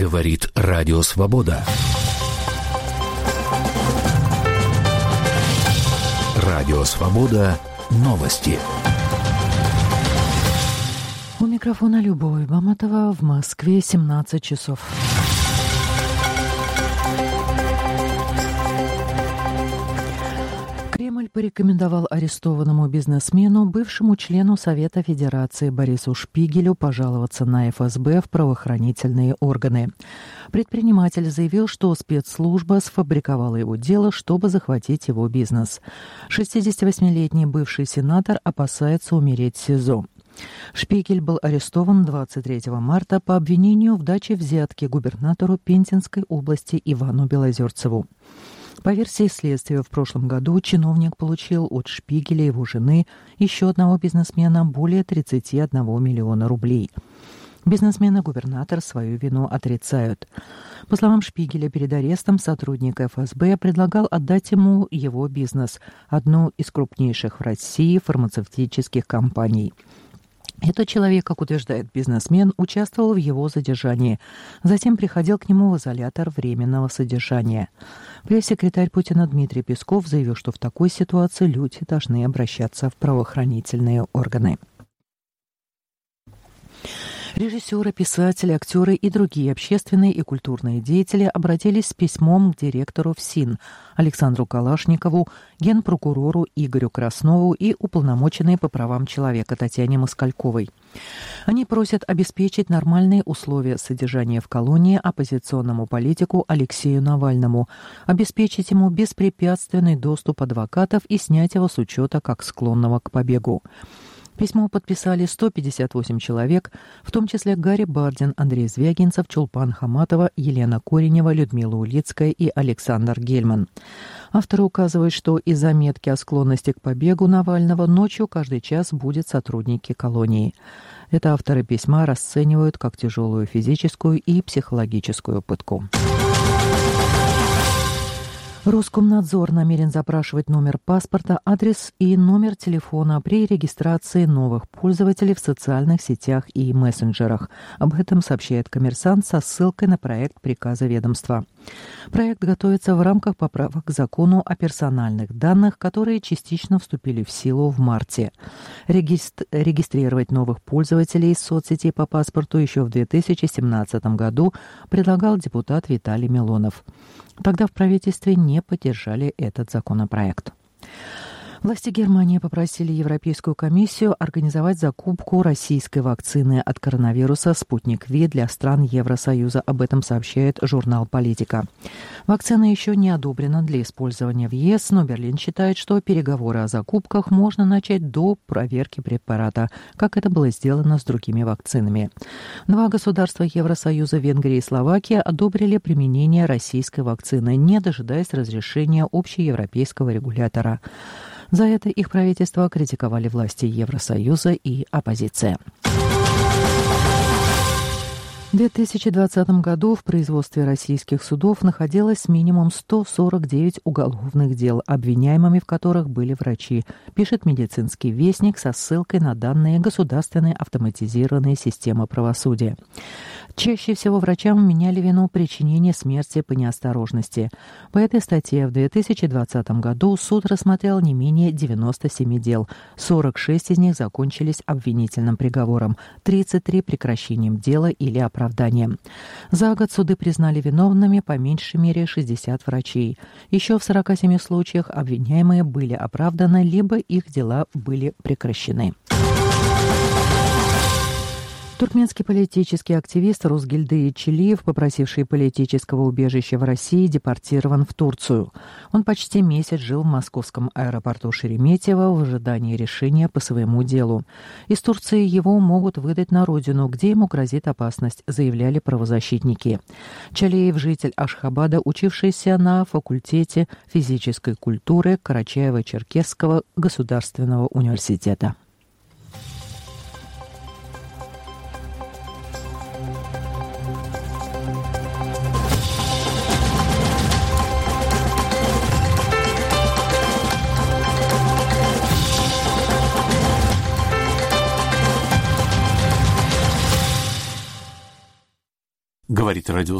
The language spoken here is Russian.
Говорит Радио Свобода. Радио Свобода. Новости. У микрофона Любовь Баматова. В Москве 17 часов. Кремль порекомендовал арестованному бизнесмену, бывшему члену Совета Федерации Борису Шпигелю, пожаловаться на ФСБ в правоохранительные органы. Предприниматель заявил, что спецслужба сфабриковала его дело, чтобы захватить его бизнес. 68-летний бывший сенатор опасается умереть в СИЗО. Шпигель был арестован 23 марта по обвинению в даче взятки губернатору Пензенской области Ивану Белозерцеву. По версии следствия, в прошлом году чиновник получил от Шпигеля и его жены, еще одного бизнесмена, более 31 миллиона рублей. Бизнесмен и губернатор свою вину отрицают. По словам Шпигеля, перед арестом сотрудник ФСБ предлагал отдать ему его бизнес, одну из крупнейших в России фармацевтических компаний. Этот человек, как утверждает бизнесмен, участвовал в его задержании. Затем приходил к нему в изолятор временного содержания. Пресс-секретарь Путина Дмитрий Песков заявил, что в такой ситуации люди должны обращаться в правоохранительные органы. Режиссеры, писатели, актеры и другие общественные и культурные деятели обратились с письмом к директору ФСИН Александру Калашникову, генпрокурору Игорю Краснову и уполномоченной по правам человека Татьяне Москальковой. Они просят обеспечить нормальные условия содержания в колонии оппозиционному политику Алексею Навальному, обеспечить ему беспрепятственный доступ адвокатов и снять его с учета как склонного к побегу. Письмо подписали 158 человек, в том числе Гарри Бардин, Андрей Звягинцев, Чулпан Хаматова, Елена Коренева, Людмила Улицкая и Александр Гельман. Авторы указывают, что из заметки о склонности к побегу Навального ночью каждый час будут сотрудники колонии. Это авторы письма расценивают как тяжелую физическую и психологическую пытку. Роскомнадзор намерен запрашивать номер паспорта, адрес и номер телефона при регистрации новых пользователей в социальных сетях и мессенджерах. Об этом сообщает «Коммерсант» со ссылкой на проект приказа ведомства. Проект готовится в рамках поправок к закону о персональных данных, которые частично вступили в силу в марте. Регистрировать новых пользователей соцсетей по паспорту еще в 2017 году предлагал депутат Виталий Милонов. Тогда в правительстве не поддержали этот законопроект. Власти Германии попросили Европейскую комиссию организовать закупку российской вакцины от коронавируса «Спутник Ви» для стран Евросоюза. Об этом сообщает журнал «Политика». Вакцина еще не одобрена для использования в ЕС, но Берлин считает, что переговоры о закупках можно начать до проверки препарата, как это было сделано с другими вакцинами. Два государства Евросоюза, Венгрия и Словакия, одобрили применение российской вакцины, не дожидаясь разрешения общеевропейского регулятора. За это их правительство критиковали власти Евросоюза и оппозиция. В 2020 году в производстве российских судов находилось минимум 149 уголовных дел, обвиняемыми в которых были врачи, пишет «Медицинский вестник» со ссылкой на данные Государственной автоматизированной системы правосудия. Чаще всего врачам вменяли вину причинения смерти по неосторожности. По этой статье в 2020 году суд рассмотрел не менее 97 дел. 46 из них закончились обвинительным приговором, 33 прекращением дела или оправданием. За год суды признали виновными по меньшей мере 60 врачей. Еще в 47 случаях обвиняемые были оправданы, либо их дела были прекращены. Туркменский политический активист Рузгильды Чилиев, попросивший политического убежища в России, депортирован в Турцию. Он почти месяц жил в московском аэропорту Шереметьево в ожидании решения по своему делу. Из Турции его могут выдать на родину, где ему грозит опасность, заявляли правозащитники. Чалиев – житель Ашхабада, учившийся на факультете физической культуры Карачаево-Черкесского государственного университета. говорит Радио